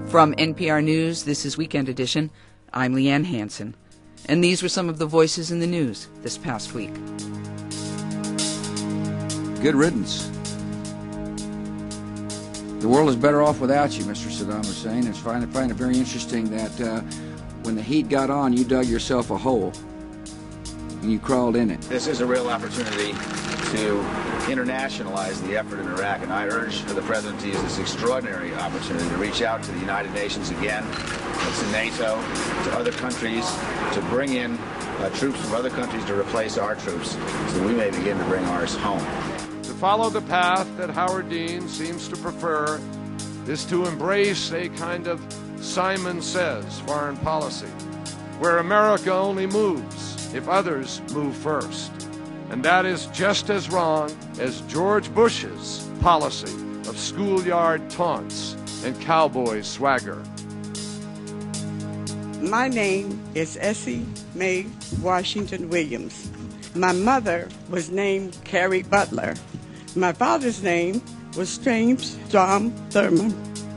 From NPR News, this is Weekend Edition. I'm Leanne Hansen. And these were some of the voices in the news this past week. Good riddance. The world is better off without you, Mr. Saddam Hussein. I find it very interesting that when the heat got on, you dug yourself a hole and you crawled in it. This is a real opportunity to internationalize the effort in Iraq, and I urge the President to use this extraordinary opportunity to reach out to the United Nations again, to NATO, to other countries, to bring in troops from other countries to replace our troops so we may begin to bring ours home. To follow the path that Howard Dean seems to prefer is to embrace a kind of Simon Says foreign policy, where America only moves if others move first. And that is just as wrong as George Bush's policy of schoolyard taunts and cowboy swagger. My name is Essie Mae Washington Williams. My mother was named Carrie Butler. My father's name was James John Thurman.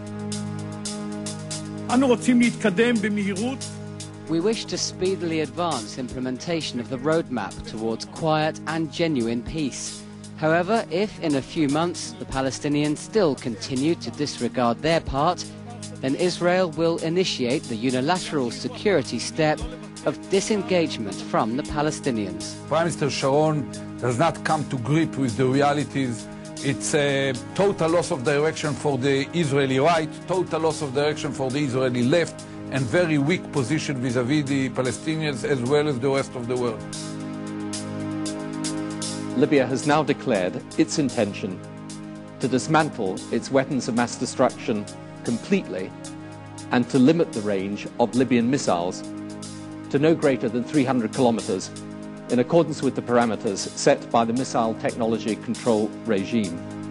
We wish to speedily advance implementation of the roadmap towards quiet and genuine peace. However, if in a few months the Palestinians still continue to disregard their part, then Israel will initiate the unilateral security step of disengagement from the Palestinians. Prime Minister Sharon does not come to grip with the realities. It's a total loss of direction for the Israeli right, total loss of direction for the Israeli left, and very weak position vis-à-vis the Palestinians as well as the rest of the world. Libya has now declared its intention to dismantle its weapons of mass destruction completely and to limit the range of Libyan missiles to no greater than 300 kilometers in accordance with the parameters set by the Missile Technology Control Regime.